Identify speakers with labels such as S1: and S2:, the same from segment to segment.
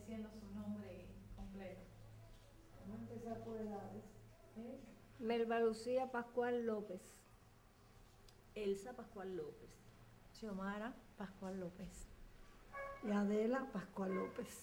S1: diciendo su nombre completo.
S2: Vamos a empezar por edades.
S3: Melba Lucía Pascual López.
S4: Elsa Pascual López.
S5: Xiomara Pascual López.
S2: Y Adela Pascual López.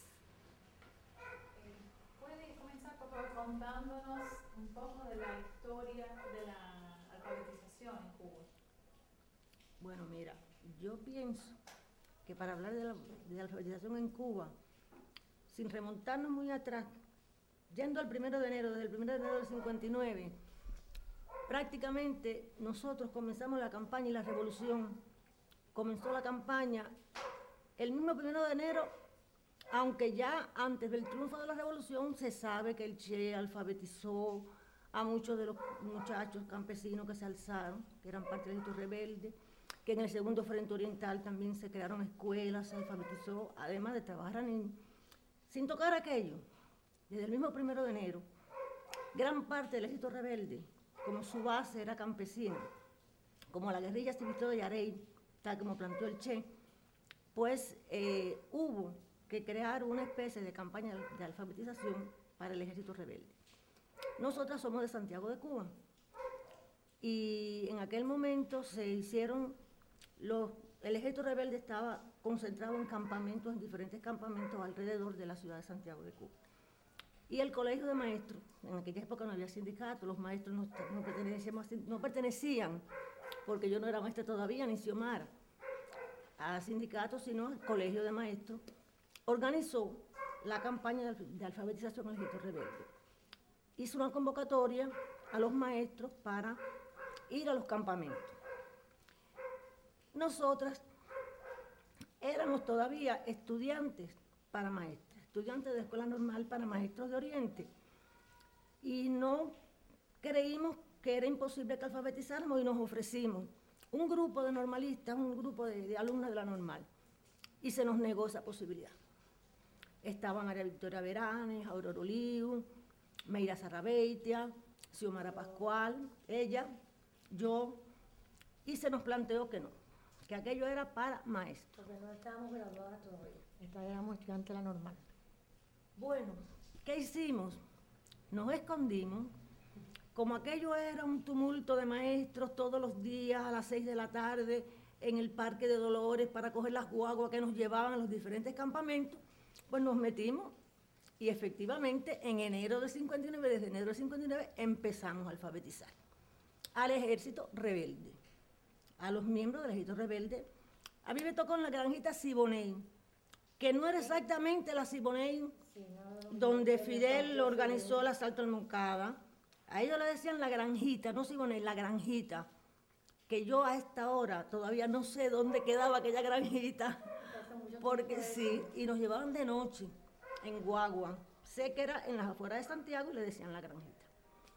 S1: ¿Puede comenzar, por favor, contándonos un poco de la historia de la alfabetización en Cuba?
S4: Bueno, mira, yo pienso que para hablar de la alfabetización en Cuba, sin remontarnos muy atrás, yendo al 1 de enero, desde el 1 de enero del 59, prácticamente nosotros comenzamos la campaña y la revolución. Comenzó la campaña el mismo 1 de enero, aunque ya antes del triunfo de la revolución se sabe que el Che alfabetizó a muchos de los muchachos campesinos que se alzaron, que eran parte del ejército rebelde, que en el segundo frente oriental también se crearon escuelas, se alfabetizó, además de trabajar a niños. Sin tocar aquello, desde el mismo 1 de enero, gran parte del ejército rebelde, como su base era campesina, como la guerrilla civil de Yarey, tal como planteó el Che, pues hubo que crear una especie de campaña de alfabetización para el ejército rebelde. Nosotras somos de Santiago de Cuba y en aquel momento se hicieron, el ejército rebelde estaba concentrado en campamentos, en diferentes campamentos alrededor de la ciudad de Santiago de Cuba. Y el colegio de maestros, en aquella época no había sindicato, los maestros no pertenecían, porque yo no era maestra todavía, ni Xiomara, a sindicatos, sino al colegio de maestros, organizó la campaña de alfabetización al ejército rebelde. Hizo una convocatoria a los maestros para ir a los campamentos. Nosotras éramos todavía estudiantes para maestras, estudiantes de escuela normal para maestros de Oriente, y no creímos que era imposible que alfabetizáramos y nos ofrecimos un grupo de normalistas, un grupo de alumnas de la normal, y se nos negó esa posibilidad. Estaban María Victoria Veranes, Aurora Olivo, Meira Sarrabeitia, Xiomara Pascual, ella, yo, y se nos planteó que no, que aquello era para maestros.
S5: Porque no estábamos graduadas todavía, éramos estudiantes de la normal.
S4: Bueno, ¿qué hicimos? Nos escondimos. Como aquello era un tumulto de maestros todos los días a las 6 de la tarde en el Parque de Dolores para coger las guaguas que nos llevaban a los diferentes campamentos, pues nos metimos y efectivamente en enero del 59, desde enero del 59, empezamos a alfabetizar al ejército rebelde, a los miembros del ejército rebelde. A mí me tocó en la granjita Siboney, que no era exactamente la Siboney donde Fidel organizó el asalto al Moncada. A ellos le decían la granjita, no Siboney, la granjita, que yo a esta hora todavía no sé dónde quedaba aquella granjita, porque sí, y nos llevaban de noche en guagua. Sé que era en las afueras de Santiago y le decían la granjita.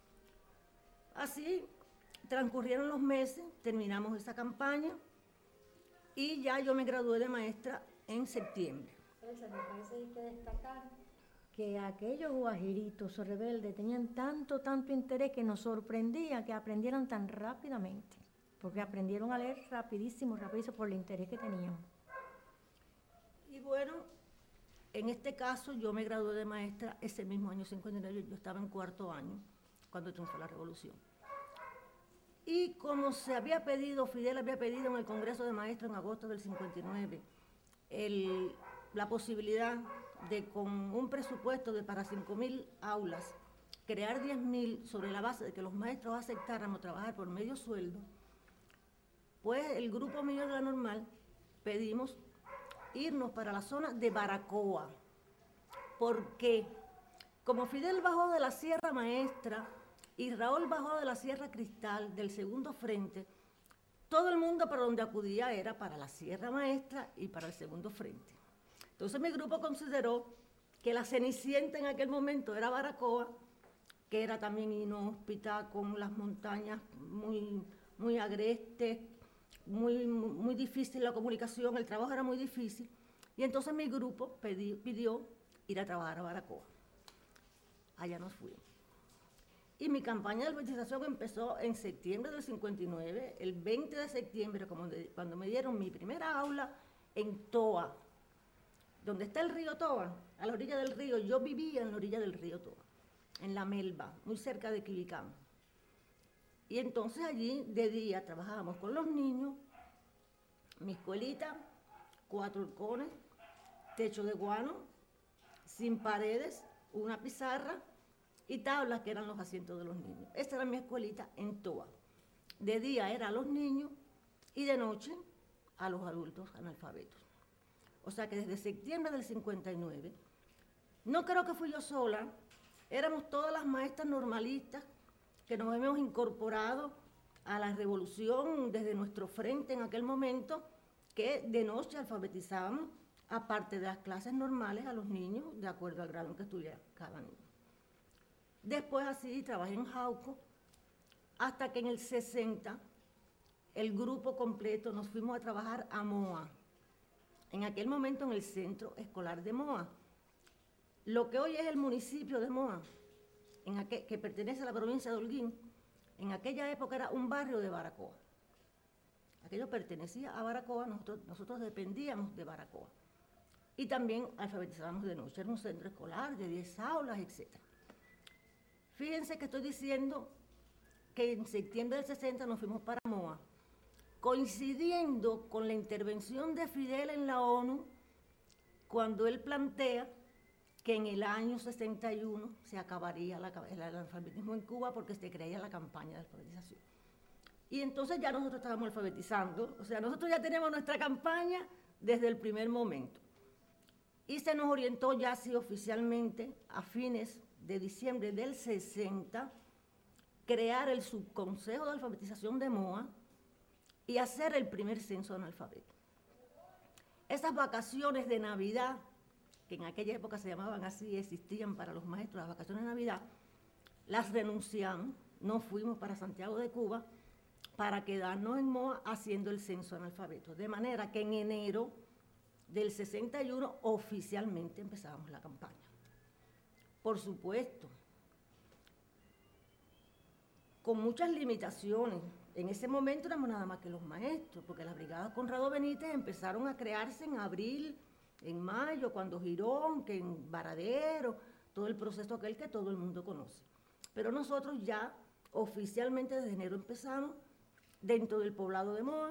S4: Así transcurrieron los meses, terminamos esa campaña y ya yo me gradué de maestra en septiembre.
S5: Elsa, me parece que hay que destacar que aquellos guajiritos o rebeldes tenían tanto interés que nos sorprendía que aprendieran tan rápidamente, porque aprendieron a leer rapidísimo por el interés que tenían.
S4: Y bueno, en este caso yo me gradué de maestra ese mismo año 59, yo estaba en 4º año cuando triunfó la revolución. Y como se había pedido, Fidel había pedido en el Congreso de Maestros en agosto del 59, la posibilidad de, con un presupuesto de para 5.000 aulas, crear 10.000 sobre la base de que los maestros aceptáramos trabajar por medio sueldo, pues el grupo mío de la normal pedimos irnos para la zona de Baracoa, porque como Fidel bajó de la Sierra Maestra y Raúl bajó de la Sierra Cristal del segundo frente, todo el mundo para donde acudía era para la Sierra Maestra y para el segundo frente. Entonces mi grupo consideró que la cenicienta en aquel momento era Baracoa, que era también inhóspita, con las montañas muy agrestes, muy difícil la comunicación, el trabajo era muy difícil, y entonces mi grupo pidió ir a trabajar a Baracoa. Allá nos fuimos. Y mi campaña de alfabetización empezó en septiembre del 59, el 20 de septiembre, cuando me dieron mi primera aula en Toa, donde está el río Toba, a la orilla del río, yo vivía en la orilla del río Toba, en la Melba, muy cerca de Quilicán. Y entonces allí de día trabajábamos con los niños, mi escuelita, 4 balcones, techo de guano, sin paredes, una pizarra y tablas que eran los asientos de los niños. Esa era mi escuelita en Toba. De día era a los niños y de noche a los adultos analfabetos. O sea que desde septiembre del 59, no creo que fui yo sola, éramos todas las maestras normalistas que nos hemos incorporado a la revolución desde nuestro frente en aquel momento, que de noche alfabetizábamos, aparte de las clases normales, a los niños, de acuerdo al grado en que estuviera cada niño. Después así trabajé en Jauco, hasta que en el 60, el grupo completo nos fuimos a trabajar a Moa, en aquel momento en el centro escolar de Moa. Lo que hoy es el municipio de Moa, que pertenece a la provincia de Holguín, en aquella época era un barrio de Baracoa. Aquello pertenecía a Baracoa, nosotros dependíamos de Baracoa. Y también alfabetizábamos de noche, era un centro escolar de 10 aulas, etc. Fíjense que estoy diciendo que en septiembre del 60 nos fuimos para Moa, coincidiendo con la intervención de Fidel en la ONU, cuando él plantea que en el año 61 se acabaría el analfabetismo en Cuba porque se creía la campaña de alfabetización. Y entonces ya nosotros estábamos alfabetizando, o sea, nosotros ya tenemos nuestra campaña desde el primer momento. Y se nos orientó ya así oficialmente a fines de diciembre del 60, crear el subconsejo de alfabetización de Moa y hacer el primer censo de analfabetos. Esas vacaciones de Navidad, que en aquella época se llamaban así, existían para los maestros las vacaciones de Navidad, las renunciamos, no fuimos para Santiago de Cuba para quedarnos en Moa haciendo el censo de analfabetos. De manera que en enero del 61 oficialmente empezábamos la campaña. Por supuesto, con muchas limitaciones. En ese momento éramos nada más que los maestros, porque las brigadas Conrado Benítez empezaron a crearse en abril, en mayo, cuando Girón, que en Varadero, todo el proceso aquel que todo el mundo conoce. Pero nosotros ya oficialmente desde enero empezamos dentro del poblado de Moa,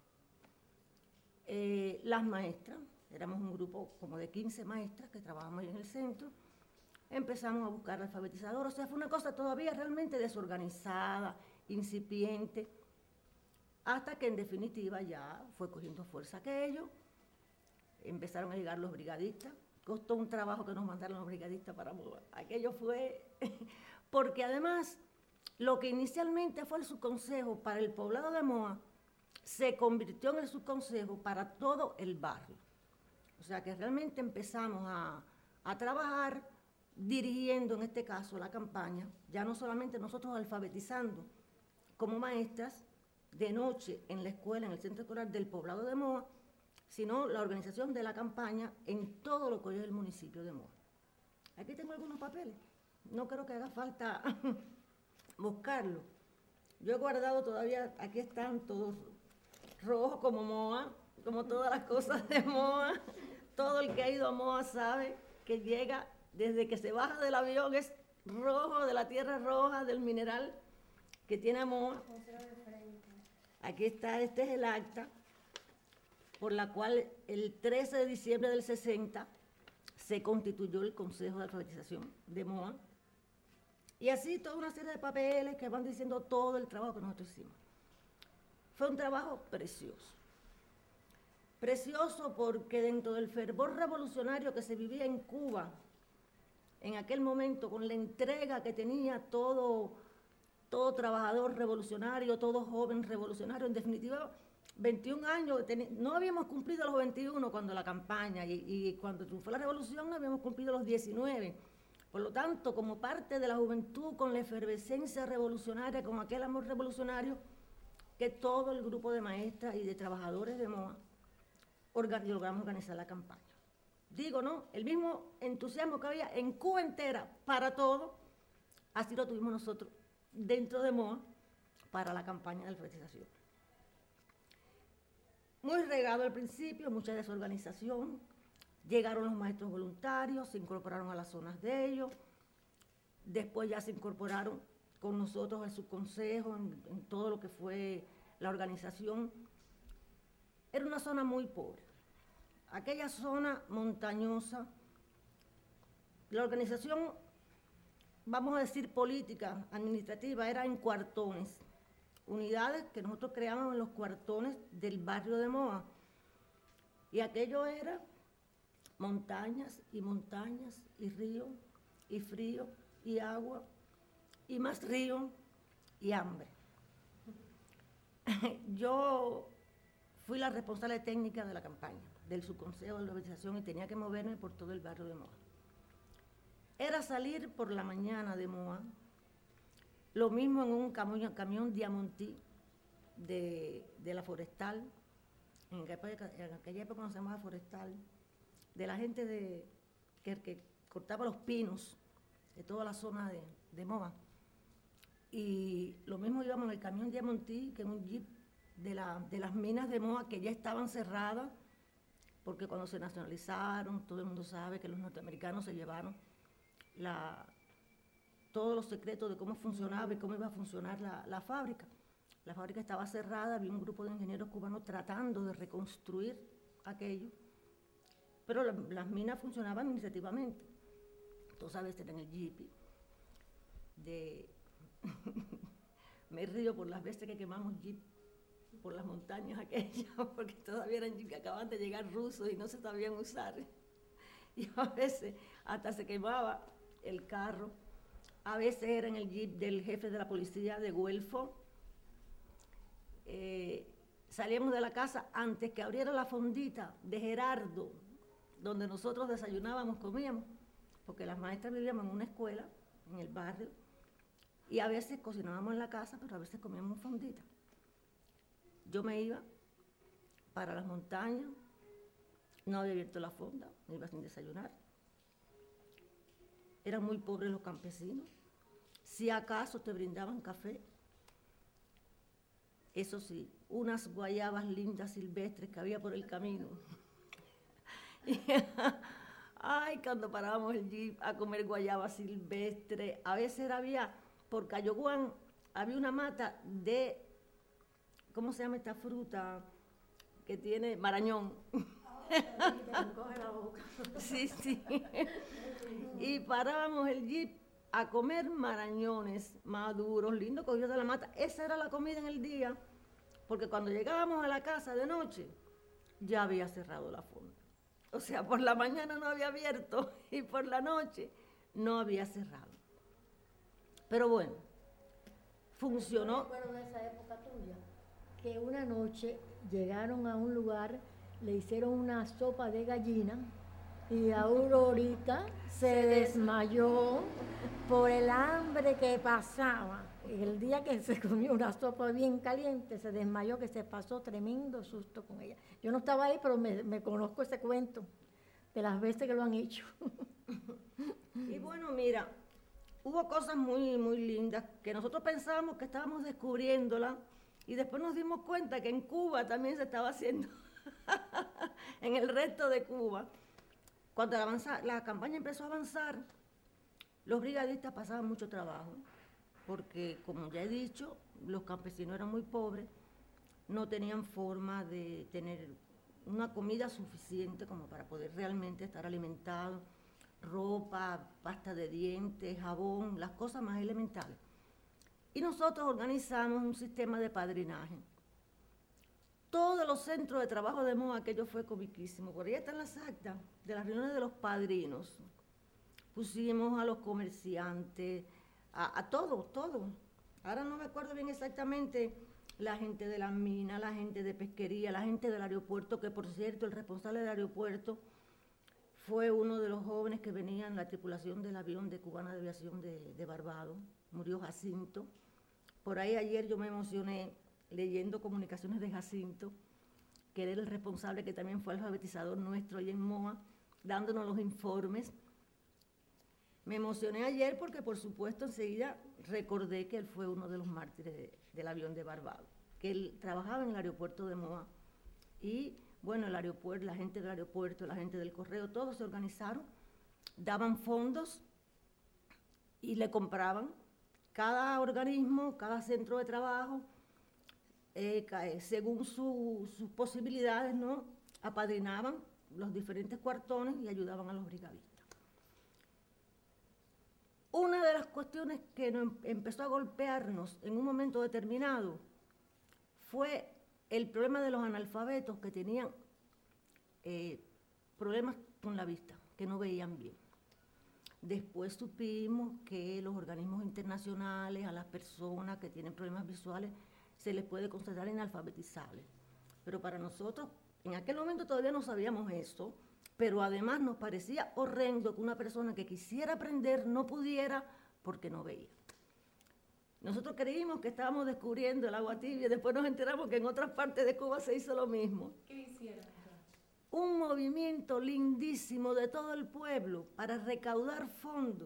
S4: las maestras, éramos un grupo como de 15 maestras que trabajamos ahí en el centro, empezamos a buscar alfabetizador, o sea, fue una cosa todavía realmente desorganizada, incipiente, hasta que en definitiva ya fue cogiendo fuerza aquello, empezaron a llegar los brigadistas, costó un trabajo que nos mandaron los brigadistas para Moa. Aquello fue, porque además lo que inicialmente fue el subconsejo para el poblado de Moa, se convirtió en el subconsejo para todo el barrio. O sea que realmente empezamos a trabajar dirigiendo en este caso la campaña, ya no solamente nosotros alfabetizando como maestras de noche en la escuela, en el centro escolar del poblado de Moa, sino la organización de la campaña en todo lo que hoy es el municipio de Moa. Aquí tengo algunos papeles, no creo que haga falta buscarlo. Yo he guardado todavía, aquí están todos rojos como Moa, como todas las cosas de Moa. Todo el que ha ido a Moa sabe que llega, desde que se baja del avión es rojo, de la tierra roja, del mineral que tiene Moa. Aquí está, este es el acta por la cual el 13 de diciembre del 60 se constituyó el Consejo de Alfabetización de Moa. Y así toda una serie de papeles que van diciendo todo el trabajo que nosotros hicimos. Fue un trabajo precioso. Precioso porque dentro del fervor revolucionario que se vivía en Cuba, en aquel momento, con la entrega que tenía todo trabajador revolucionario, todo joven revolucionario, en definitiva, 21 años, no habíamos cumplido los 21 cuando la campaña, y cuando triunfó la revolución habíamos cumplido los 19. Por lo tanto, como parte de la juventud, con la efervescencia revolucionaria, con aquel amor revolucionario, que todo el grupo de maestras y de trabajadores de Moa logramos organizar la campaña. Digo, ¿no? El mismo entusiasmo que había en Cuba entera para todo, así lo tuvimos nosotros dentro de Moa para la campaña de alfabetización. Muy regado al principio, mucha desorganización, Llegaron los maestros voluntarios, se incorporaron a las zonas de ellos, después ya se incorporaron con nosotros al subconsejo, en todo lo que fue la organización. Era una zona muy pobre, aquella zona montañosa. La organización, vamos a decir política, administrativa, era en cuartones, unidades que nosotros creábamos en los cuartones del barrio de Moa. Y aquello era montañas, y río, y frío, y agua, y más río, y hambre. Yo fui la responsable técnica de la campaña, del subconsejo de la organización, y tenía que moverme por todo el barrio de Moa. Era salir por la mañana de Moa, lo mismo en un camión Diamantí de la Forestal, en aquella época no se llamaba Forestal, de la gente que cortaba los pinos de toda la zona de Moa. Y lo mismo íbamos en el camión Diamantí, que en un jeep de las minas de Moa, que ya estaban cerradas, porque cuando se nacionalizaron, todo el mundo sabe que los norteamericanos se llevaron todos los secretos de cómo funcionaba y cómo iba a funcionar la fábrica. La fábrica estaba cerrada, había un grupo de ingenieros cubanos tratando de reconstruir aquello, pero las minas funcionaban administrativamente. Entonces a veces en el jeep me río por las veces que quemamos jeep por las montañas aquellas, porque todavía eran jeep que acaban de llegar rusos y no se sabían usar. Y a veces hasta se quemaba el carro. A veces era en el jeep del jefe de la policía de Güelfo. Salíamos de la casa antes que abriera la fondita de Gerardo, donde nosotros desayunábamos, comíamos, porque las maestras vivíamos en una escuela, en el barrio, y a veces cocinábamos en la casa, pero a veces comíamos fondita. Yo me iba para las montañas, no había abierto la fonda, me iba sin desayunar. Eran muy pobres los campesinos. Si acaso te brindaban café, eso sí, unas guayabas lindas silvestres que había por el camino. Ay, cuando parábamos el jeep a comer guayabas silvestres, a veces había, por Cayoguán, había una mata de, ¿cómo se llama esta fruta? Que tiene marañón.
S2: Coge la boca.
S4: Sí, sí. Y parábamos el jeep a comer marañones maduros, lindos, cogidos de la mata. Esa era la comida en el día, porque cuando llegábamos a la casa de noche, ya había cerrado la fonda. O sea, por la mañana no había abierto y por la noche no había cerrado. Pero bueno, funcionó.
S5: Yo recuerdo de esa época tuya, que una noche llegaron a un lugar, le hicieron una sopa de gallina y Aurorita se desmayó por el hambre que pasaba. El día que se comió una sopa bien caliente, se desmayó, que se pasó tremendo susto con ella. Yo no estaba ahí, pero me conozco ese cuento de las veces que lo han hecho.
S4: Y bueno, mira, hubo cosas muy, muy lindas que nosotros pensábamos que estábamos descubriéndolas y después nos dimos cuenta que en Cuba también se estaba haciendo, en el resto de Cuba. Cuando la campaña empezó a avanzar, los brigadistas pasaban mucho trabajo, porque, como ya he dicho, los campesinos eran muy pobres, no tenían forma de tener una comida suficiente como para poder realmente estar alimentados, ropa, pasta de dientes, jabón, las cosas más elementales. Y nosotros organizamos un sistema de padrinaje. Todos los centros de trabajo de Moa, aquello fue comiquísimo. Por ahí están las actas de las reuniones de los padrinos. Pusimos a los comerciantes, a todos. Ahora no me acuerdo bien exactamente, la gente de la mina, la gente de pesquería, la gente del aeropuerto, que por cierto el responsable del aeropuerto fue uno de los jóvenes que venía en la tripulación del avión de Cubana de Aviación de Barbados, murió Jacinto. Por ahí ayer yo me emocioné leyendo comunicaciones de Jacinto, que era el responsable, que también fue alfabetizador nuestro ahí en Moa, dándonos los informes. Me emocioné ayer porque, por supuesto, enseguida recordé que él fue uno de los mártires del avión de Barbados, que él trabajaba en el aeropuerto de Moa y Bueno, el aeropuerto, la gente del aeropuerto, la gente del correo, todos se organizaron, daban fondos y le compraban. Cada organismo, cada centro de trabajo, según sus posibilidades, ¿no?, apadrinaban los diferentes cuartones y ayudaban a los brigadistas. Una de las cuestiones que empezó a golpearnos en un momento determinado fue el problema de los analfabetos que tenían problemas con la vista, que no veían bien. Después supimos que los organismos internacionales, a las personas que tienen problemas visuales, se les puede considerar inalfabetizables. Pero para nosotros, en aquel momento todavía no sabíamos eso, pero además nos parecía horrendo que una persona que quisiera aprender no pudiera porque no veía. Nosotros creímos que estábamos descubriendo el agua tibia y después nos enteramos que en otras partes de Cuba se hizo lo mismo.
S1: ¿Qué hicieron?
S4: Un movimiento lindísimo de todo el pueblo para recaudar fondos,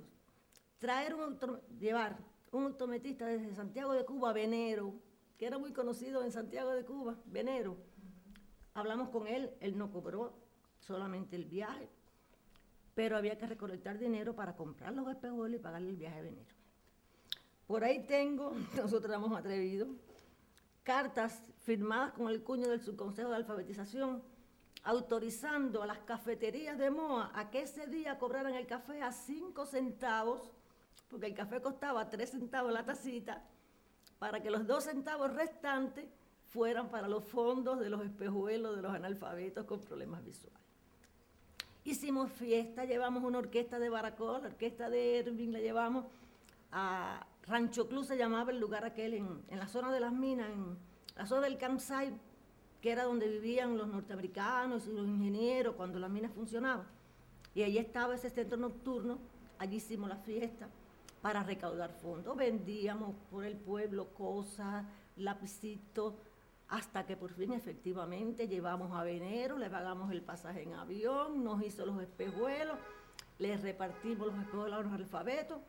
S4: llevar un optometrista desde Santiago de Cuba, Venero, que era muy conocido en Santiago de Cuba, Venero. Hablamos con él, él no cobró solamente el viaje, pero había que recolectar dinero para comprar los espejuelos y pagarle el viaje a Venero. Por ahí tengo, nosotros éramos atrevidos, cartas firmadas con el cuño del Subconsejo de Alfabetización, autorizando a las cafeterías de Moa a que ese día cobraran el café a 5 centavos, porque el café costaba 3 centavos la tacita, para que los 2 centavos restantes fueran para los fondos de los espejuelos de los analfabetos con problemas visuales. Hicimos fiesta, llevamos una orquesta de Baracó, la orquesta de Ervin, la llevamos a Rancho Club, se llamaba el lugar aquel, en la zona de las minas, en la zona del Kansai, que era donde vivían los norteamericanos y los ingenieros cuando las minas funcionaban. Y allí estaba ese centro nocturno, allí hicimos la fiesta para recaudar fondos. Vendíamos por el pueblo cosas, lapicitos, hasta que por fin efectivamente llevamos a Venero, le pagamos el pasaje en avión, nos hizo los espejuelos, les repartimos los espejuelos a los analfabetos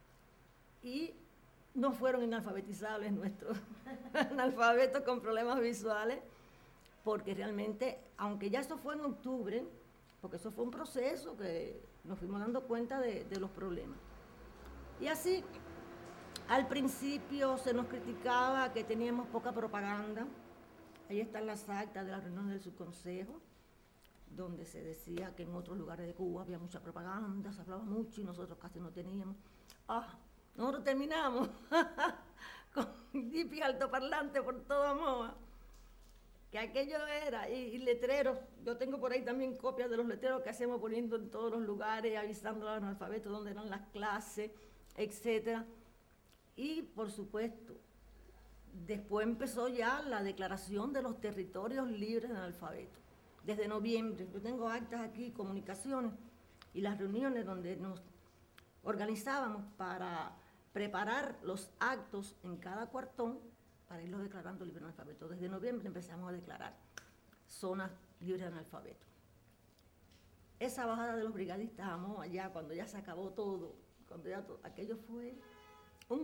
S4: y no fueron inalfabetizables nuestros analfabetos con problemas visuales, porque realmente, aunque ya eso fue en octubre, porque eso fue un proceso que nos fuimos dando cuenta de los problemas. Y así, al principio se nos criticaba que teníamos poca propaganda. Ahí están las actas de las reuniones del subconsejo, donde se decía que en otros lugares de Cuba había mucha propaganda, se hablaba mucho y nosotros casi no teníamos. Nosotros terminamos con jipis altoparlantes por toda Moa, que aquello era, y letreros. Yo tengo por ahí también copias de los letreros que hacemos poniendo en todos los lugares, avisando a los analfabetos dónde eran las clases, etc. Y, por supuesto, después empezó ya la declaración de los territorios libres de analfabetos. Desde noviembre, yo tengo actas aquí, comunicaciones, y las reuniones donde nos organizábamos para preparar los actos en cada cuartón para irlos declarando libres de analfabetos. Desde noviembre empezamos a declarar zonas libres de analfabetos. Esa bajada de los brigadistas a Moa, ya cuando ya se acabó todo, aquello fue un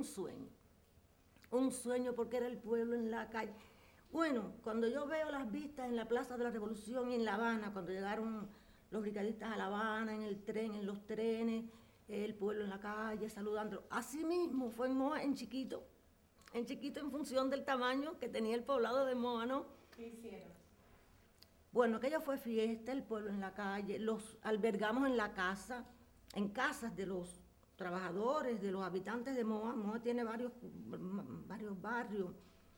S4: sueño porque era el pueblo en la calle. Bueno, cuando yo veo las vistas en la Plaza de la Revolución y en La Habana, cuando llegaron los brigadistas a La Habana, en el tren, en los trenes, el pueblo en la calle, saludando. Así mismo fue en Moa, en chiquito en función del tamaño que tenía el poblado de Moa, ¿no?
S1: ¿Qué hicieron?
S4: Bueno, aquello fue fiesta, el pueblo en la calle, los albergamos en casas de los trabajadores, de los habitantes de Moa. Moa tiene varios barrios,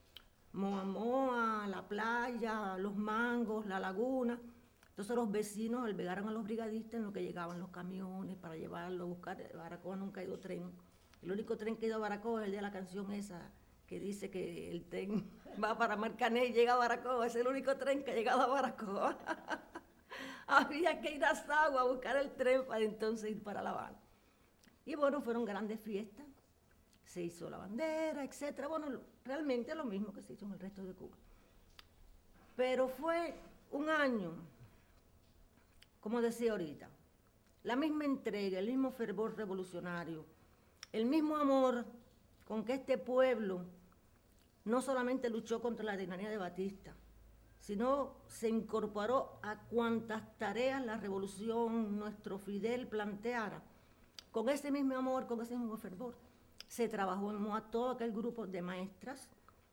S4: Moa, la playa, los mangos, la laguna. Entonces los vecinos albergaron a los brigadistas en lo que llegaban los camiones para llevarlos a buscar. Baracoa nunca ha ido tren. El único tren que ha ido a Baracoa es el de la canción esa, que dice que el tren va para Marcané y llega a Baracoa. Es el único tren que ha llegado a Baracoa. Había que ir a Sagua a buscar el tren para entonces ir para La Habana. Y bueno, fueron grandes fiestas. Se hizo la bandera, etc. Bueno, realmente lo mismo que se hizo en el resto de Cuba. Pero fue un año, como decía ahorita, la misma entrega, el mismo fervor revolucionario, el mismo amor con que este pueblo no solamente luchó contra la tiranía de Batista, sino se incorporó a cuantas tareas la revolución, nuestro Fidel planteara. Con ese mismo amor, con ese mismo fervor, se trabajó a todo aquel grupo de maestras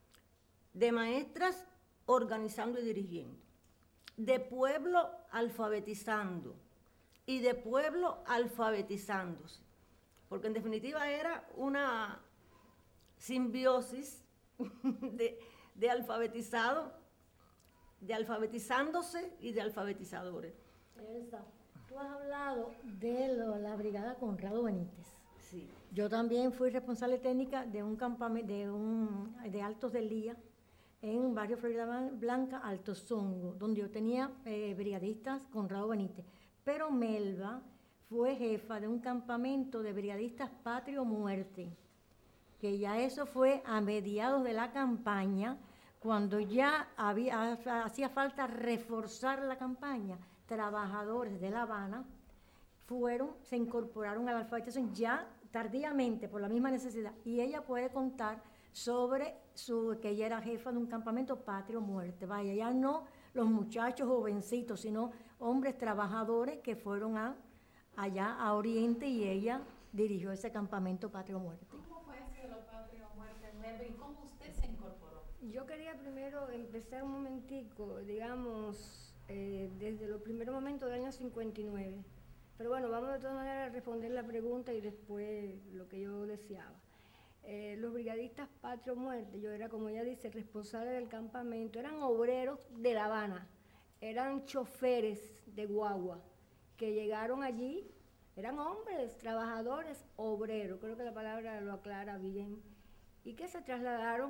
S4: organizando y dirigiendo, de pueblo alfabetizando y de pueblo alfabetizándose, porque en definitiva era una simbiosis de alfabetizándose y de alfabetizadores.
S5: Elsa, tú has hablado de la brigada Conrado Benítez.
S4: Sí.
S5: Yo también fui responsable técnica de un campamento de Altos del Día en barrio Florida Blanca, Alto Songo, donde yo tenía brigadistas Conrado Benítez. Pero Melba fue jefa de un campamento de brigadistas Patria o Muerte, que ya eso fue a mediados de la campaña, cuando ya hacía falta reforzar la campaña. Trabajadores de La Habana se incorporaron a la alfabetización ya tardíamente por la misma necesidad, y ella puede contar sobre que ella era jefa de un campamento Patria o Muerte. Vaya, ya no los muchachos jovencitos, sino hombres trabajadores que fueron allá a Oriente, y ella dirigió ese campamento Patria o Muerte.
S1: ¿Cómo fue eso de los Patria o Muerte, Melba, y cómo usted se incorporó?
S3: Yo quería primero empezar un momentico, digamos, desde los primeros momentos del año 59. Pero bueno, vamos de todas maneras a responder la pregunta y después lo que yo deseaba. Los brigadistas Patria o Muerte, yo era, como ella dice, responsable del campamento, eran obreros de La Habana, eran choferes de guagua que llegaron allí, eran hombres, trabajadores, obreros, creo que la palabra lo aclara bien, y que se trasladaron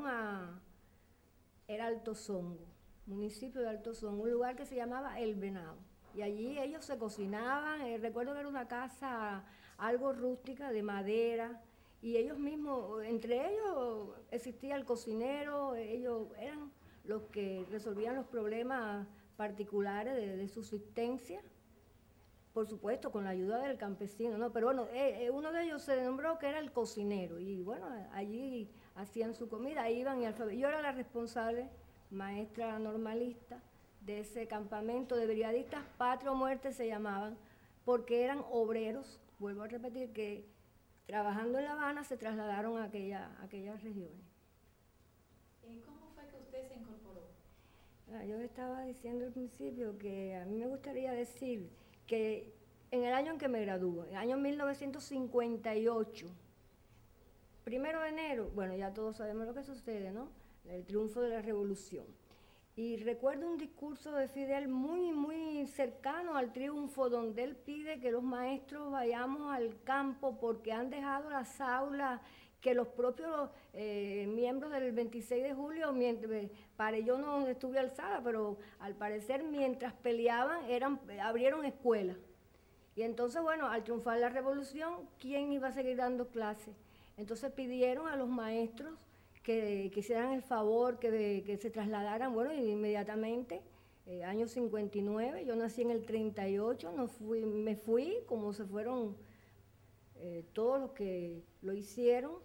S3: era Alto Songo, municipio de Alto Songo, un lugar que se llamaba El Venado. Y allí ellos se cocinaban, recuerdo que era una casa algo rústica, de madera, y ellos mismos, entre ellos existía el cocinero, ellos eran los que resolvían los problemas particulares de subsistencia, por supuesto con la ayuda del campesino, ¿no? Pero bueno, uno de ellos se nombró que era el cocinero, y bueno, allí hacían su comida, iban y alfabetizaban. Yo era la responsable, maestra normalista, de ese campamento de brigadistas Patria o Muerte se llamaban, porque eran obreros, vuelvo a repetir, que trabajando en La Habana se trasladaron a aquellas regiones.
S1: ¿Y cómo fue que usted se incorporó?
S3: Yo estaba diciendo al principio que a mí me gustaría decir que en el año en que me gradué, el año 1958, 1 de enero, bueno, ya todos sabemos lo que sucede, ¿no? El triunfo de la revolución. Y recuerdo un discurso de Fidel muy, muy cercano al triunfo, donde él pide que los maestros vayamos al campo porque han dejado las aulas, que los propios miembros del 26 de julio, yo no estuve alzada, pero al parecer mientras peleaban abrieron escuelas. Y entonces, bueno, al triunfar la revolución, ¿quién iba a seguir dando clases? Entonces pidieron a los maestros que hicieran el favor, que se trasladaran, bueno, y inmediatamente, año 59, yo nací en el 38, me fui, como se fueron todos los que lo hicieron.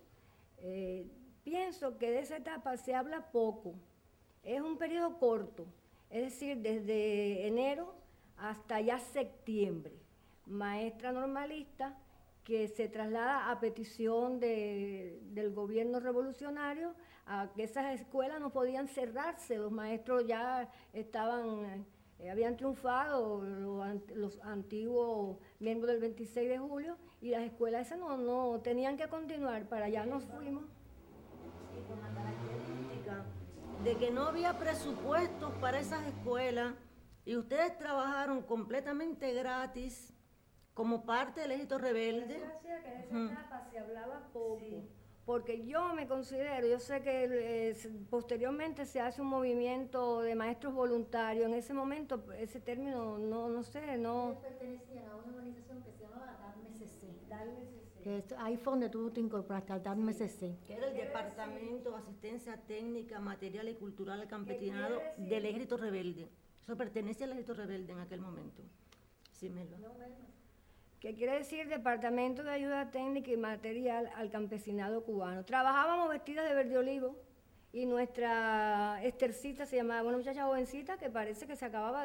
S3: Pienso que de esa etapa se habla poco, es un periodo corto, es decir, desde enero hasta ya septiembre, maestra normalista, que se traslada a petición del gobierno revolucionario a que esas escuelas no podían cerrarse, los maestros ya habían triunfado, los antiguos miembros del 26 de julio, y las escuelas esas no tenían que continuar, para allá nos fuimos.
S4: Y con la característica de que no había presupuestos para esas escuelas, y ustedes trabajaron completamente gratis, como parte del Ejército Rebelde.
S3: Eso decía que en esa etapa se hablaba poco, sí, porque yo me considero, yo sé que posteriormente se hace un movimiento de maestros voluntarios, en ese momento ese término no sé, no...
S5: Ustedes pertenecían a una organización que se llamaba DARME-CC. Ahí fue donde tú te incorporaste al DARME-CC.
S4: Que era el Departamento de Asistencia Técnica, Material y Cultural al Campesinado del Ejército Rebelde. Eso pertenece al Ejército Rebelde en aquel momento. Sí, Melba.
S3: Que quiere decir Departamento de Ayuda Técnica y Material al Campesinado Cubano. Trabajábamos vestidas de verde olivo Y nuestra Estercita se llamaba, una muchacha jovencita que parece que se acababa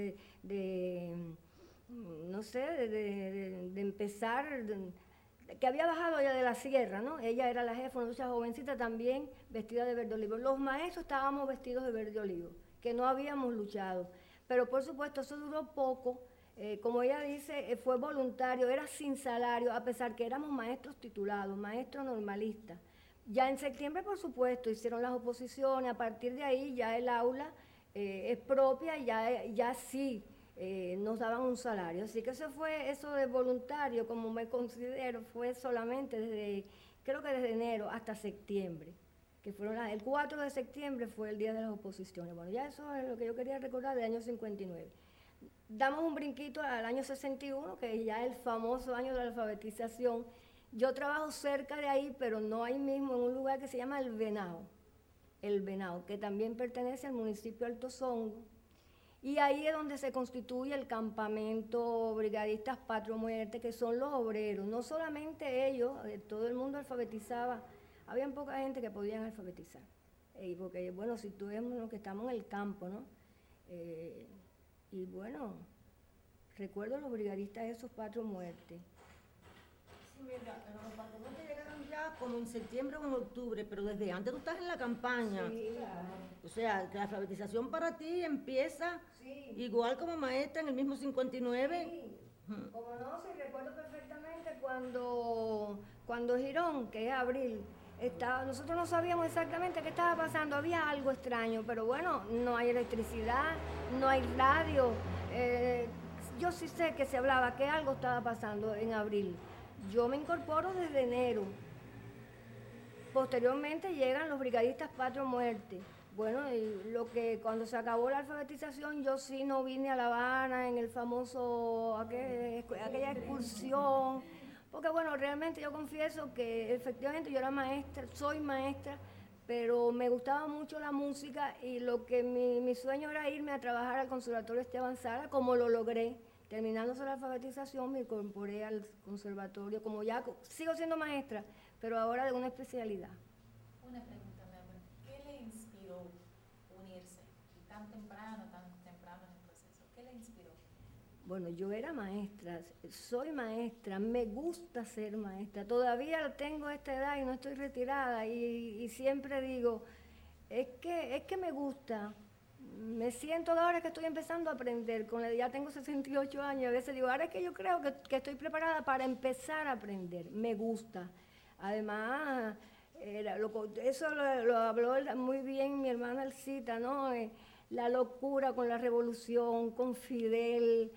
S3: no sé, de empezar, que había bajado ya de la sierra, ¿no? Ella era la jefa, una muchacha jovencita también vestida de verde olivo. Los maestros estábamos vestidos de verde olivo, que no habíamos luchado. Pero por supuesto eso duró poco, como ella dice, fue voluntario, era sin salario, a pesar que éramos maestros titulados, maestros normalistas. Ya en septiembre, por supuesto, hicieron las oposiciones, a partir de ahí ya el aula es propia, ya sí nos daban un salario. Así que eso de voluntario, como me considero, fue solamente creo que desde enero hasta septiembre, que fueron el 4 de septiembre fue el día de las oposiciones. Bueno, ya eso es lo que yo quería recordar del año 59. Damos un brinquito al año 61, que es ya el famoso año de la alfabetización. Yo trabajo cerca de ahí, pero no ahí mismo, en un lugar que se llama El Venao, que también pertenece al municipio de Alto Songo. Y ahí es donde se constituye el campamento Brigadistas Patria Muerte, que son los obreros. No solamente ellos, todo el mundo alfabetizaba. Había poca gente que podían alfabetizar. Porque, bueno, si tú vemos lo que estamos en el campo, ¿no? Y bueno, recuerdo los brigadistas esos Patria Muerte.
S4: Sí, mira, los patrones llegaron ya como en septiembre o en octubre, pero desde antes tú estás en la campaña.
S3: Sí, claro.
S4: O sea, que la alfabetización para ti empieza igual como maestra en el mismo 59.
S3: Sí. Como no, sí, recuerdo perfectamente cuando Girón, que es abril, nosotros no sabíamos exactamente qué estaba pasando, había algo extraño, pero bueno, no hay electricidad, no hay radio. Yo sí sé que se hablaba que algo estaba pasando en abril. Yo me incorporo desde enero. Posteriormente llegan los brigadistas Patria Muerte. Bueno, y cuando se acabó la alfabetización, yo sí no vine a La Habana en el famoso, aquella excursión, porque bueno, realmente yo confieso que efectivamente yo era maestra, soy maestra, pero me gustaba mucho la música y mi sueño era irme a trabajar al Conservatorio Esteban Sara, como lo logré. Terminándose la alfabetización me incorporé al conservatorio, como ya sigo siendo maestra, pero ahora de una especialidad.
S1: Una pregunta, mi amor. ¿Qué le inspiró unirse tan temprano en el proceso? ¿Qué le inspiró?
S3: Bueno, yo era maestra, soy maestra, me gusta ser maestra. Todavía tengo esta edad y no estoy retirada y siempre digo, es que me gusta. Me siento ahora que estoy empezando a aprender, ya tengo 68 años, a veces digo, ahora es que yo creo que estoy preparada para empezar a aprender, me gusta. Además, eso lo habló muy bien mi hermana Alcita, ¿no? La locura con la revolución, con Fidel,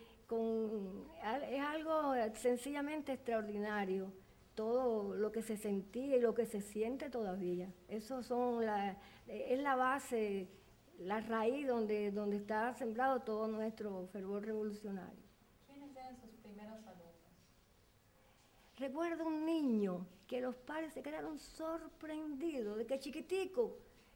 S3: es algo sencillamente extraordinario, todo lo que se sentía y lo que se siente todavía. Eso es la base, la raíz donde está sembrado todo nuestro fervor revolucionario.
S1: ¿Quiénes eran sus primeros alumnos?
S3: Recuerdo un niño que los padres se quedaron sorprendidos de que chiquitico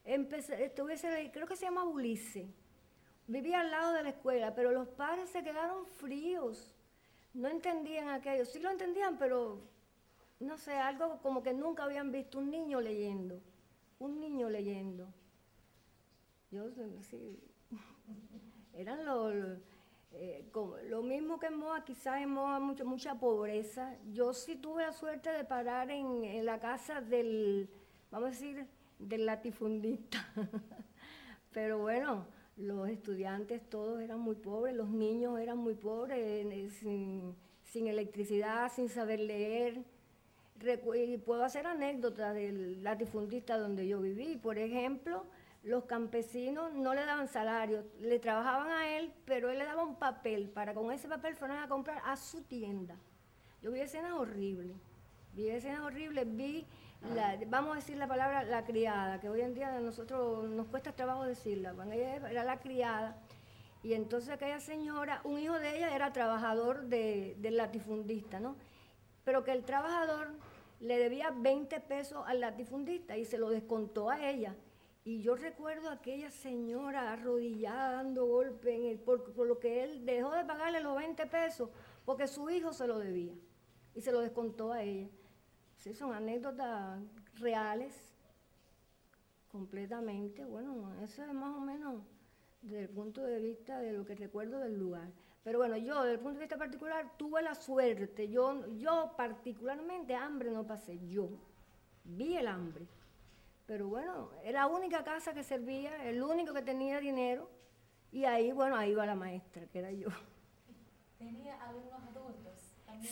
S3: creo que se llama Ulises, vivía al lado de la escuela, pero los padres se quedaron fríos, no entendían aquello, sí lo entendían, pero no sé, algo como que nunca habían visto un niño leyendo. Yo sí, eran lo mismo que en Moa, quizás en Moa mucha pobreza. Yo sí tuve la suerte de parar en la casa vamos a decir, del latifundista. Pero bueno, los estudiantes todos eran muy pobres, los niños eran muy pobres, sin electricidad, sin saber leer. Y puedo hacer anécdotas del latifundista donde yo viví. Por ejemplo, los campesinos no le daban salario, le trabajaban a él, pero él le daba un papel para con ese papel fueran a comprar a su tienda. Yo vi escenas horribles, vamos a decir la palabra la criada, que hoy en día a nosotros nos cuesta trabajo decirla, cuando ella era la criada, y entonces aquella señora, un hijo de ella era trabajador del latifundista, ¿no? Pero que el trabajador le debía 20 pesos al latifundista y se lo descontó a ella. Y yo recuerdo a aquella señora arrodillada dando golpes por lo que él dejó de pagarle los 20 pesos porque su hijo se lo debía y se lo descontó a ella. Sí, son anécdotas reales completamente. Bueno, eso es más o menos desde el punto de vista de lo que recuerdo del lugar. Pero bueno, yo desde el punto de vista particular tuve la suerte, yo particularmente hambre no pasé, yo vi el hambre. Pero bueno, era la única casa que servía, el único que tenía dinero, y ahí, bueno, ahí iba la maestra, que era yo.
S1: ¿Tenía alumnos adultos también?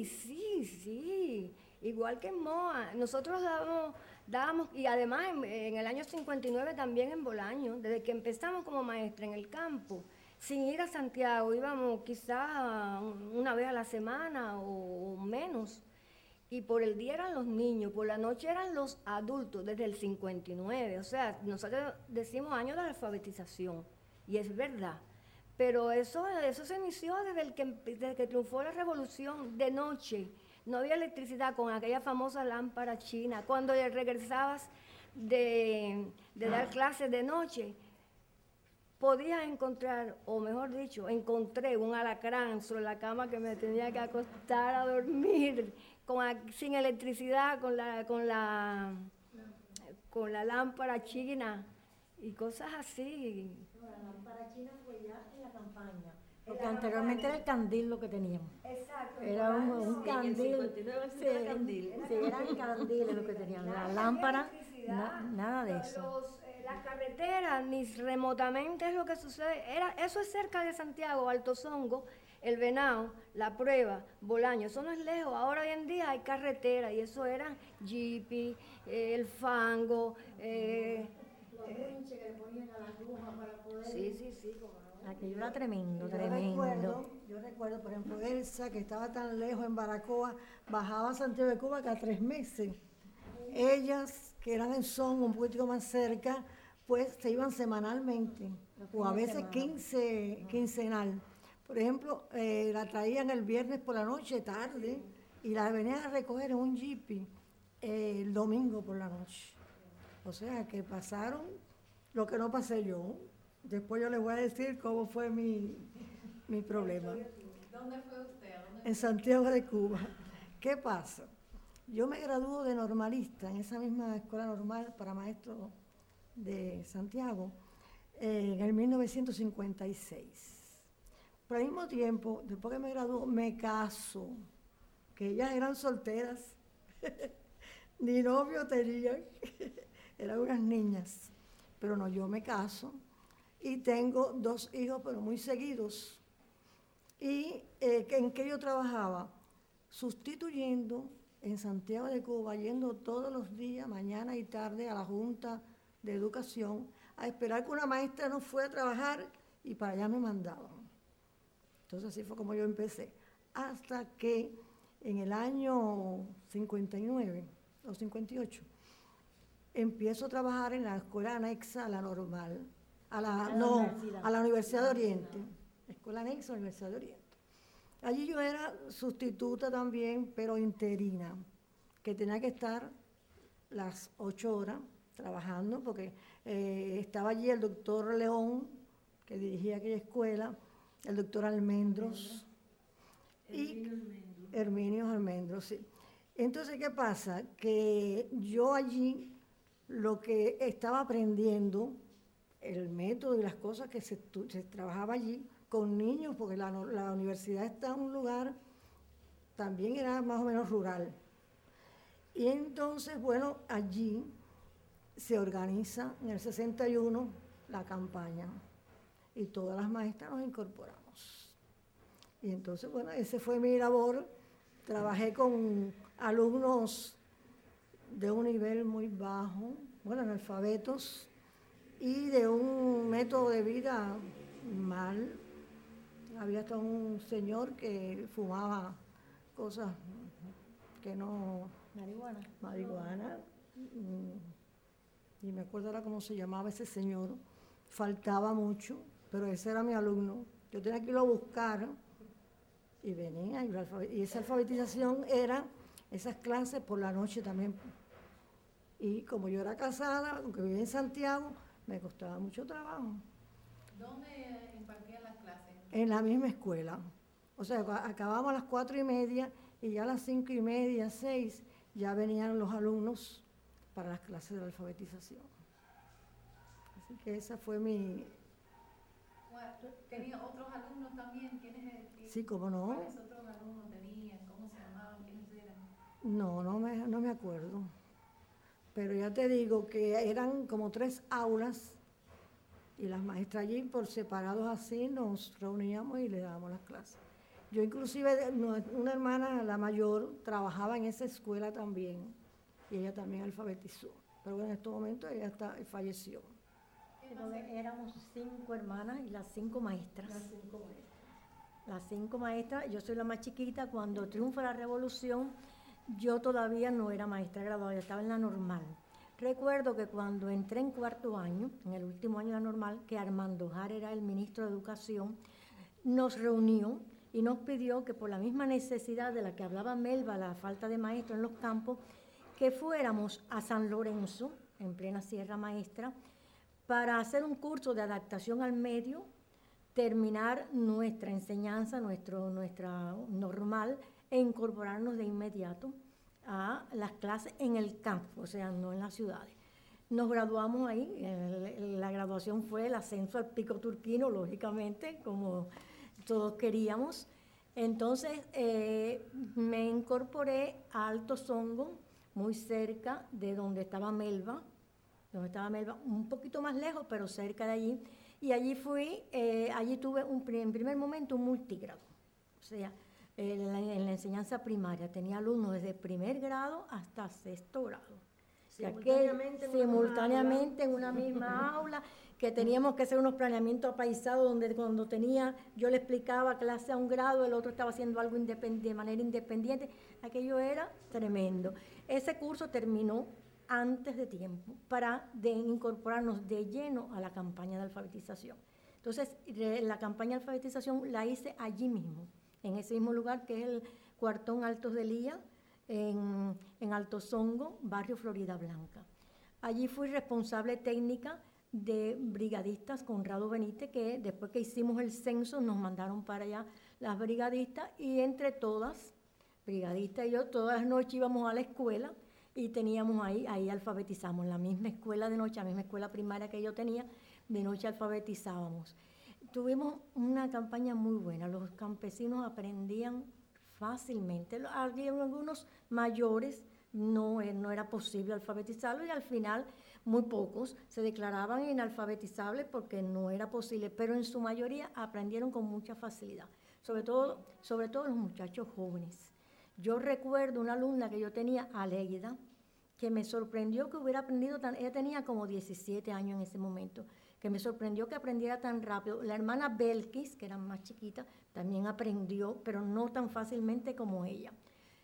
S3: Sí, igual que en Moa. Nosotros dábamos y además en el año 59 también en Bolaño, desde que empezamos como maestra en el campo, sin ir a Santiago, íbamos quizás una vez a la semana o menos. Y por el día eran los niños, por la noche eran los adultos, desde el 59. O sea, nosotros decimos años de alfabetización, y es verdad. Pero eso se inició desde que triunfó la revolución, de noche. No había electricidad con aquella famosa lámpara china. Cuando regresabas de dar clases de noche, podías encontrar, o mejor dicho, encontré un alacrán sobre la cama que me tenía que acostar a dormir, sin electricidad, con la lámpara china y cosas así.
S5: La lámpara china fue ya en la campaña, porque anteriormente era el candil lo que teníamos.
S3: Exacto.
S5: Era un candil.
S4: Sí, en el 59 era candil.
S5: Sí, eran candiles lo que teníamos. La lámpara, nada de eso.
S3: Las carreteras, ni remotamente es lo que sucede. Eso es cerca de Santiago, Alto Songo, El Venado, La Prueba, Bolaño. Eso no es lejos. Ahora hoy en día hay carretera y eso eran jeepy, el fango.
S2: Los winches que le ponían a las brujas para poder...
S3: Sí, como no.
S5: Aquello era tremendo,
S2: Yo
S5: tremendo.
S2: recuerdo, por ejemplo, Elsa, que estaba tan lejos en Baracoa, bajaba a Santiago de Cuba cada 3 meses. Ellas, que eran en Son, un poquito más cerca, pues se iban semanalmente, o a veces quincenal. Por ejemplo, la traían el viernes por la noche, tarde, y la venían a recoger en un jeepy el domingo por la noche. O sea, que pasaron lo que no pasé yo. Después yo les voy a decir cómo fue mi problema.
S1: ¿Dónde fue usted?
S2: En Santiago de Cuba. ¿Qué pasa? Yo me graduó de normalista en esa misma escuela normal para maestros de Santiago en el 1956. Pero al mismo tiempo, después que me graduó, me caso, que ellas eran solteras, ni novio tenían, eran unas niñas. Pero no, yo me caso y tengo 2 hijos, pero muy seguidos. ¿Y en qué yo trabajaba? Sustituyendo en Santiago de Cuba, yendo todos los días, mañana y tarde, a la Junta de Educación, a esperar que una maestra no fuera a trabajar y para allá me mandaban. Entonces así fue como yo empecé. Hasta que en el año 59 o 58, empiezo a trabajar en la escuela anexa a la normal, a la Universidad de Oriente, escuela anexa a la Universidad de Oriente. Allí yo era sustituta también, pero interina, que tenía que estar las 8 horas trabajando, porque estaba allí el doctor León, que dirigía aquella escuela, el doctor Almendros, Herminio Almendros, sí. Entonces, ¿qué pasa? Que yo allí lo que estaba aprendiendo, el método y las cosas que se trabajaba allí con niños, porque la universidad está en un lugar, también era más o menos rural. Y entonces, bueno, allí se organiza en el 61 la campaña y todas las maestras nos incorporamos. Y entonces, bueno, esa fue mi labor. Trabajé con alumnos de un nivel muy bajo, bueno, analfabetos, y de un método de vida mal. Había hasta un señor que fumaba cosas que no... Marihuana. Y me acuerdo ahora cómo se llamaba ese señor. Faltaba mucho, pero ese era mi alumno. Yo tenía que irlo a buscar y venía. Y esa alfabetización era esas clases por la noche también. Y como yo era casada, aunque vivía en Santiago, me costaba mucho trabajo.
S1: ¿Dónde impartían las clases?
S2: En la misma escuela. O sea, acabamos a las 4:30 y ya a las 5:30, 6, ya venían los alumnos para las clases de alfabetización. Así que esa fue mi...
S1: ¿Tenía otros alumnos también?
S2: Sí, cómo no.
S1: ¿Cuáles otros alumnos tenían? ¿Cómo se llamaban? ¿Quiénes eran?
S2: No, no me acuerdo. Pero ya te digo que eran como 3 aulas y las maestras allí por separados así nos reuníamos y le dábamos las clases. Yo inclusive, una hermana, la mayor, trabajaba en esa escuela también y ella también alfabetizó. Pero bueno, en estos momentos ella falleció.
S5: Éramos 5 hermanas y las 5 maestras. Las 5 maestras, yo soy la más chiquita. Cuando triunfa la revolución, yo todavía no era maestra graduada, yo estaba en la normal. Recuerdo que cuando entré en 4º año, en el último año de la normal, que Armando Jara era el ministro de Educación, nos reunió y nos pidió que por la misma necesidad de la que hablaba Melba, la falta de maestros en los campos, que fuéramos a San Lorenzo, en plena Sierra Maestra, para hacer un curso de adaptación al medio, terminar nuestra enseñanza, nuestra normal, e incorporarnos de inmediato a las clases en el campo, o sea, no en las ciudades. Nos graduamos ahí, la graduación fue el ascenso al Pico Turquino, lógicamente, como todos queríamos. Entonces, me incorporé a Alto Songo, muy cerca de donde estaba Melba, un poquito más lejos, pero cerca de allí. Y allí allí tuve en primer momento un multigrado, o sea, en la enseñanza primaria. Tenía alumnos desde primer grado hasta 6º grado. Simultáneamente en una misma aula, que teníamos que hacer unos planeamientos apaisados donde cuando yo le explicaba clase a un grado, el otro estaba haciendo algo de manera independiente. Aquello era tremendo. Ese curso terminó antes de tiempo para incorporarnos de lleno a la campaña de alfabetización. Entonces, la campaña de alfabetización la hice allí mismo, en ese mismo lugar que es el Cuartón Altos de Lía, en Alto Songo, barrio Florida Blanca. Allí fui responsable técnica de brigadistas, Conrado Benítez, que después que hicimos el censo nos mandaron para allá las brigadistas, y entre todas, brigadistas y yo, todas las noches íbamos a la escuela y teníamos ahí alfabetizamos, en la misma escuela de noche, la misma escuela primaria que yo tenía, de noche alfabetizábamos. Tuvimos una campaña muy buena, los campesinos aprendían fácilmente. Había algunos mayores, no era posible alfabetizarlos, y al final muy pocos se declaraban inalfabetizables porque no era posible, pero en su mayoría aprendieron con mucha facilidad, sobre todo los muchachos jóvenes. Yo recuerdo una alumna que yo tenía, Aleida, que me sorprendió que hubiera aprendido ella tenía como 17 años en ese momento, que me sorprendió que aprendiera tan rápido. La hermana Belkis, que era más chiquita, también aprendió, pero no tan fácilmente como ella.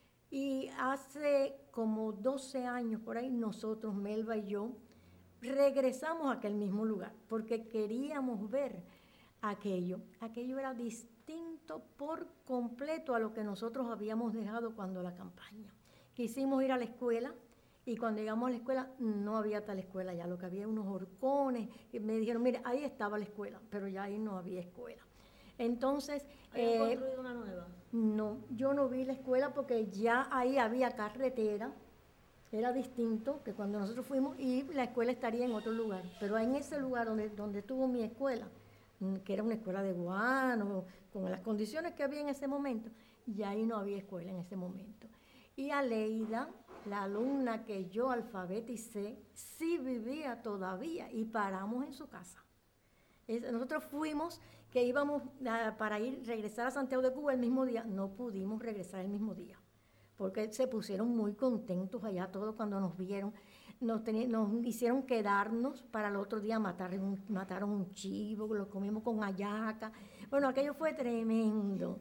S5: Y hace como 12 años por ahí, nosotros, Melba y yo, regresamos a aquel mismo lugar, porque queríamos ver aquello. Aquello era distinto por completo a lo que nosotros habíamos dejado cuando la campaña. Quisimos ir a la escuela, y cuando llegamos a la escuela, no había tal escuela ya, lo que había unos horcones, y me dijeron, mire, ahí estaba la escuela, pero ya ahí no había escuela. Entonces...
S4: ¿Habían construido una nueva?
S5: No, yo no vi la escuela porque ya ahí había carretera, era distinto que cuando nosotros fuimos, y la escuela estaría en otro lugar, pero en ese lugar donde estuvo mi escuela, que era una escuela de guano, con las condiciones que había en ese momento, ya ahí no había escuela en ese momento. Y Aleida, la alumna que yo alfabeticé, sí vivía todavía, y paramos en su casa. Nosotros fuimos, que íbamos para regresar a Santiago de Cuba el mismo día, no pudimos regresar el mismo día, porque se pusieron muy contentos allá todos cuando nos vieron. Nos hicieron quedarnos para el otro día, mataron un chivo, lo comimos con hallaca. Bueno, aquello fue tremendo.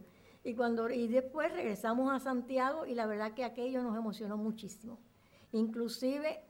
S5: Y después regresamos a Santiago, y la verdad que aquello nos emocionó muchísimo. Inclusive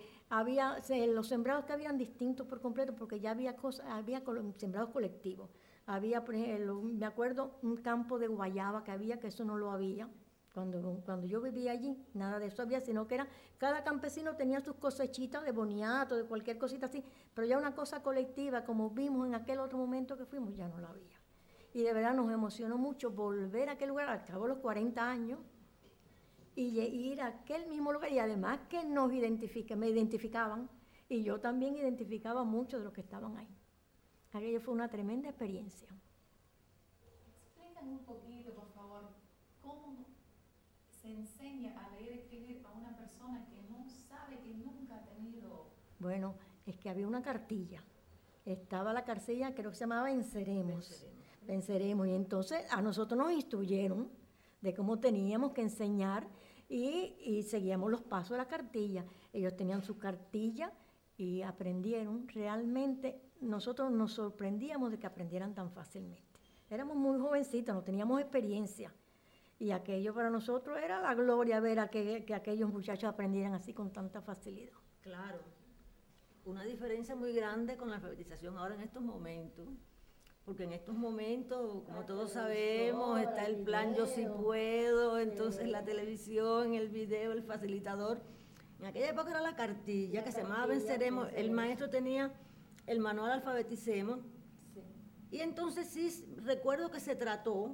S5: los sembrados que habían distintos por completo, porque ya había sembrados colectivos. Había, por ejemplo, me acuerdo, un campo de guayaba que eso no lo había. Cuando yo vivía allí, nada de eso había, sino que cada campesino tenía sus cosechitas de boniato, de cualquier cosita así, pero ya una cosa colectiva, como vimos en aquel otro momento que fuimos, ya no la había. Y de verdad nos emocionó mucho volver a aquel lugar, al cabo de los 40 años, y ir a aquel mismo lugar, y además que me identificaban, y yo también identificaba a muchos de los que estaban ahí. Aquello fue una tremenda experiencia.
S1: Explícanos un poquito, por favor, cómo se enseña a leer y escribir a una persona que no sabe, que nunca ha tenido...
S5: Bueno, es que había una cartilla. Estaba la cartilla, creo que se llamaba Venceremos. Venceremos. Y entonces a nosotros nos instruyeron de cómo teníamos que enseñar y seguíamos los pasos de la cartilla. Ellos tenían su cartilla y aprendieron. Realmente nosotros nos sorprendíamos de que aprendieran tan fácilmente. Éramos muy jovencitos, no teníamos experiencia. Y aquello para nosotros era la gloria ver que aquellos muchachos aprendieran así con tanta facilidad.
S4: Claro, una diferencia muy grande con la alfabetización ahora en estos momentos, porque en estos momentos, como todos sabemos, está el plan Yo Sí Puedo, entonces la televisión, el video, el facilitador. En aquella época era la cartilla que se llamaba Venceremos, el maestro tenía el manual Alfabeticemos, y entonces sí recuerdo que se trató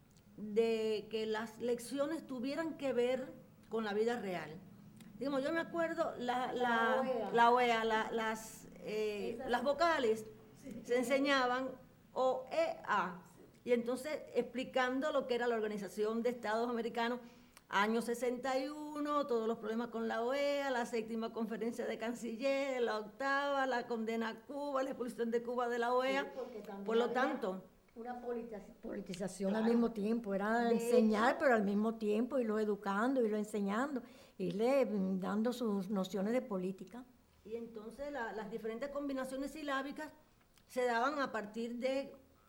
S4: de que las lecciones tuvieran que ver con la vida real. Digamos, yo me acuerdo la OEA, las vocales se enseñaban O, E, A. Y entonces explicando lo que era la Organización de Estados Americanos, año 61, todos los problemas con la OEA, la 7ª conferencia de cancilleres, la 8ª, la condena a Cuba, la expulsión de Cuba de la OEA. Por lo tanto...
S5: Una politización al mismo tiempo, era enseñar, pero al mismo tiempo irlo educando, irlo enseñando, irle dando sus nociones de política.
S4: Y entonces las diferentes combinaciones silábicas se daban a partir de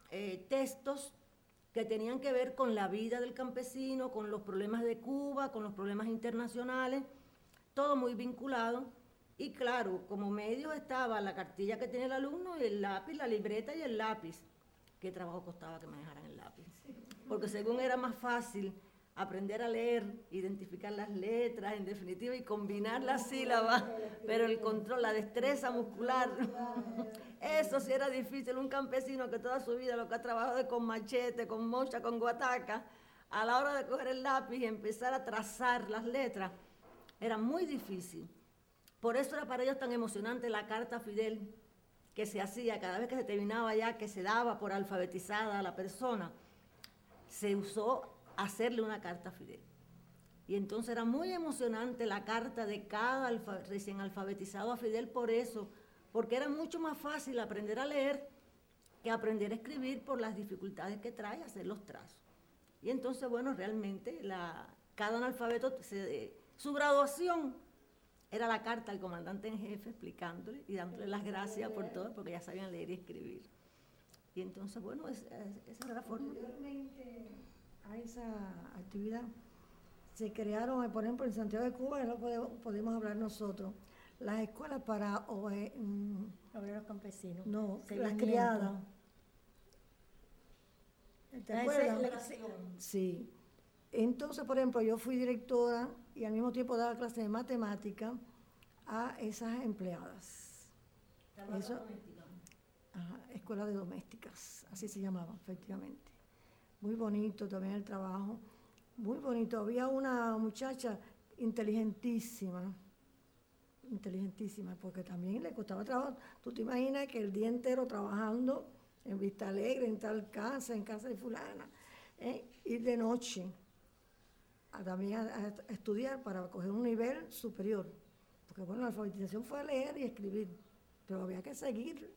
S4: textos que tenían que ver con la vida del campesino, con los problemas de Cuba, con los problemas internacionales, todo muy vinculado. Y claro, como medio estaba la cartilla que tiene el alumno, el lápiz, la libreta y el lápiz. Qué trabajo costaba que manejaran el lápiz. Porque según era más fácil aprender a leer, identificar las letras, en definitiva, y combinar las sílabas, pero el control, la destreza muscular, eso sí era difícil. Un campesino que toda su vida lo que ha trabajado es con machete, con mocha, con guataca, a la hora de coger el lápiz y empezar a trazar las letras, era muy difícil. Por eso era para ellos tan emocionante la carta a Fidel, que se hacía cada vez que se terminaba ya, que se daba por alfabetizada a la persona, se usó hacerle una carta a Fidel. Y entonces era muy emocionante la carta de cada recién alfabetizado a Fidel por eso, porque era mucho más fácil aprender a leer que aprender a escribir por las dificultades que trae hacer los trazos. Y entonces, bueno, realmente cada analfabeto, su graduación era la carta al comandante en jefe explicándole y dándole las gracias por todo, porque ya sabían leer y escribir. Y entonces, bueno, esa era la forma.
S2: Anteriormente a esa actividad se crearon, por ejemplo, en Santiago de Cuba, que no podemos hablar nosotros, las escuelas para
S5: obreros campesinos.
S2: no, las
S5: Seguimiento.
S2: criadas. ¿Te acuerdas?
S5: Sí.
S2: Sí. Entonces, por ejemplo, yo fui directora y al mismo tiempo daba clases de matemática a esas empleadas. Eso, escuela de domésticas, así se llamaba, efectivamente. Muy bonito también el trabajo, muy bonito. Había una muchacha inteligentísima, porque también le costaba trabajo. Tú te imaginas que el día entero trabajando en Vista Alegre, en tal casa, en casa de fulana, ir de noche también a estudiar para coger un nivel superior. Porque bueno, la alfabetización fue a leer y escribir, pero había que seguir.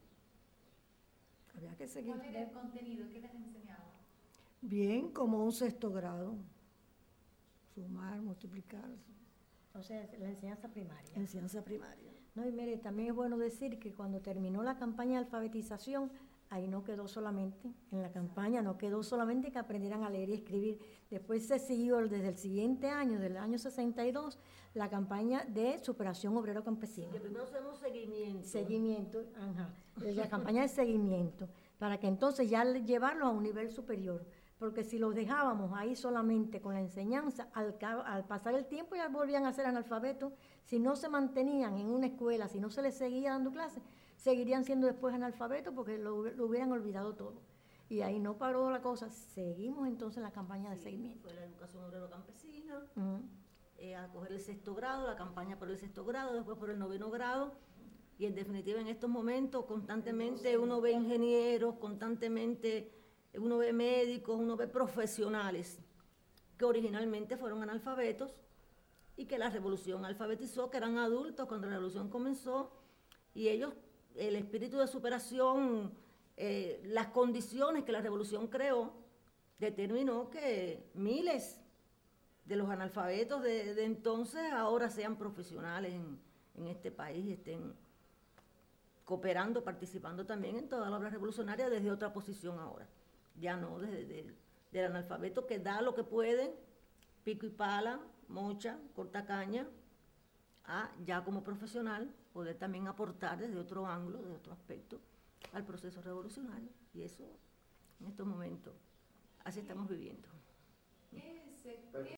S1: ¿Cuál era el contenido? ¿Qué les enseñaba?
S2: Bien, como un 6º grado. Sumar, multiplicar.
S5: O sea, la enseñanza primaria.
S2: Enseñanza primaria.
S5: No, y mire, también es bueno decir que cuando terminó la campaña de alfabetización, ahí no quedó solamente, en la campaña no quedó solamente que aprendieran a leer y escribir. Después se siguió desde el siguiente año, del año 62, la campaña de superación obrero campesino.
S4: Que primero hacemos seguimiento.
S5: Seguimiento, la campaña de seguimiento, para que entonces ya llevarlos a un nivel superior. Porque si los dejábamos ahí solamente con la enseñanza, al pasar el tiempo ya volvían a ser analfabetos. Si no se mantenían en una escuela, si no se les seguía dando clases, seguirían siendo después analfabetos porque lo hubieran olvidado todo. Y ahí no paró la cosa. Seguimos entonces en la campaña de seguimiento.
S4: Fue la educación obrero campesina, a coger el 6º grado, la campaña por el 6º grado, después por el 9º grado, Y en definitiva en estos momentos constantemente uno ve ingenieros, constantemente uno ve médicos, uno ve profesionales que originalmente fueron analfabetos y que la revolución alfabetizó, que eran adultos cuando la revolución comenzó, y ellos, el espíritu de superación, las condiciones que la revolución creó, determinó que miles de los analfabetos de entonces ahora sean profesionales en este país, estén cooperando, participando también en toda la obra revolucionaria desde otra posición ahora, ya no desde del analfabeto que da lo que puede, pico y pala, mocha, corta caña, a ya como profesional poder también aportar desde otro ángulo, desde otro aspecto, al proceso revolucionario. Y eso, en estos momentos, así estamos viviendo.
S1: ¿Qué